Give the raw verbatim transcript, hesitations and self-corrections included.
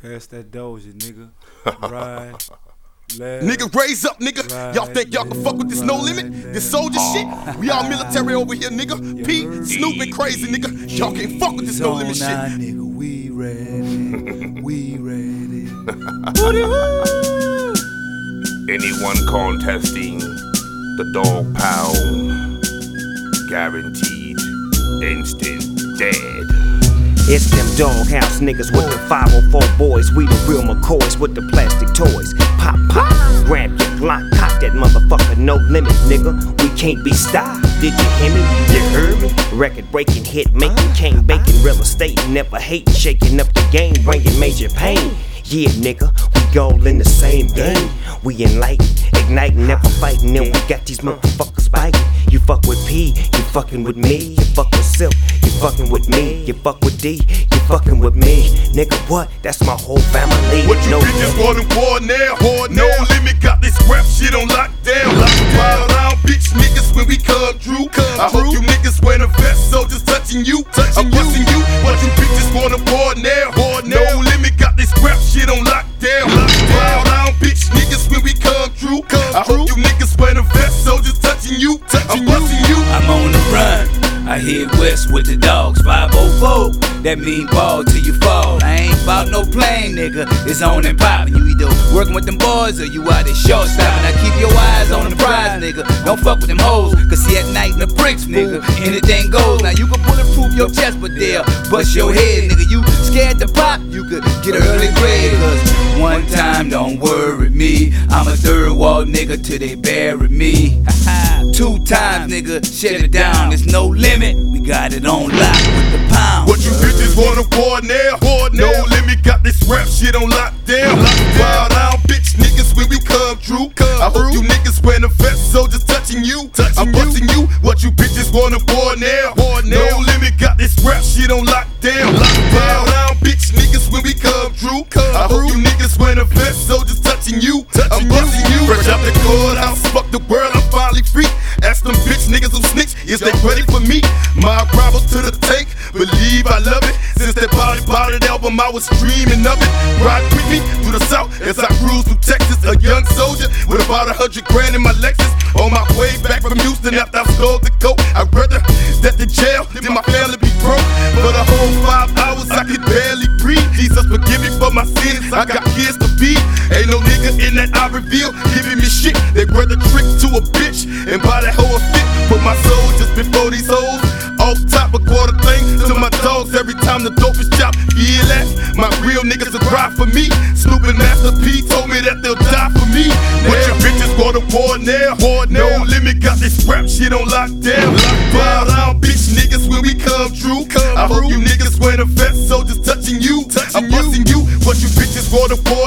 Pass that Doja, nigga. Ride. Laugh, nigga, raise up, nigga. Y'all think y'all can fuck with this no limit? This soldier shit? We all military over here, nigga. P, Snoop and crazy, nigga. Y'all can't fuck with this no limit shit. Nigga, we ready. We ready. Anyone contesting the dog pound, guaranteed instant dead. It's them doghouse niggas with the five oh four boys. We the real McCoys with the plastic toys. Pop, pop, grab your Glock, cock that motherfucker, no limit, nigga. We can't be stopped. Did you hear me? You heard me? Record breaking, hit making, cane baking, real estate, never hating, shaking up the game, bringing major pain. Yeah, nigga, we all in the same game. We enlightened, igniting, never fighting, and we got these motherfuckers biting. You fuck with P, you fucking with me. You fuck with Silk, you fucking with me. You fuck with D, you fucking with me. Nigga, what? That's my whole family. What you no bitches want to war now? War no now. Limit, got this rap shit on lockdown. Wild out bitch niggas when we come through. Come I through. Hope you niggas wear the vest, soldiers touching you. Touching I'm busting you. What you bitches want to war now? War now. No limit, got this rap shit on lockdown. Wild out bitch niggas when we come through. Come I through. Hope you niggas wear the vest, soldiers touching you. Touching I'm busting you. I'm on the run. I hit west with the dogs, five oh four. That mean ball till you fall. I ain't bout no playing, nigga. It's on and poppin'. You either working with them boys or you out there short stopping. Now keep your eyes on the prize, nigga. Don't fuck with them hoes, cause see at night in the bricks, nigga. Anything goes. Now you can bulletproof your chest, but they'll bust your head, nigga. You scared to pop, you could get an early grade. Cause one time, don't worry me. I'm a third wall nigga till they bury me. Two times, nigga, shut it down. There's no limit. We got it on lock with the pound. What you bitches wanna war now? War now. No limit, got this rap shit on lockdown. Lockdown. Wild out bitch niggas when we come through. Come I through. Hope you niggas wear the vest, soldiers touching you. Touching I'm busting you. What you bitches wanna war now? War now. No limit, got this rap shit on lockdown. Lockdown. Wild out bitch niggas when we come through. Come I hope you niggas wear the vest, soldiers touching you. Touching I'm busting you. you. Fresh out the courthouse, fuck the world, I'm finally free. Ask them bitch niggas who snitch, is they ready for me? My arrival to the tank, believe I love it. Since that body body album, I was dreaming of it. Ride with me through the south as I cruise through Texas. A young soldier with about a hundred grand in my Lexus. On my way back from Houston after I stole the coat. I'd rather that the jail than my family be broke. For the whole five hours I could barely breathe. Jesus forgive me for my sins, I got kids to feed. Ain't no nigga in that I reveal giving me shit. They rather trick to a bitch and buy that hoe a fit. Put my soul just before these hoes. Off top a quarter thing to my dogs every time the dope is chopped. Yeah, that my real niggas will ride for me. Snoop and Master P told me that they'll die for me. What your bitches go to war now? War now. No limit, got this rap shit on lockdown. Wild out bitch niggas when we come through. Come I hope you niggas wear the vest, soldiers touching you. Touching I'm busting you. What you bitches go to war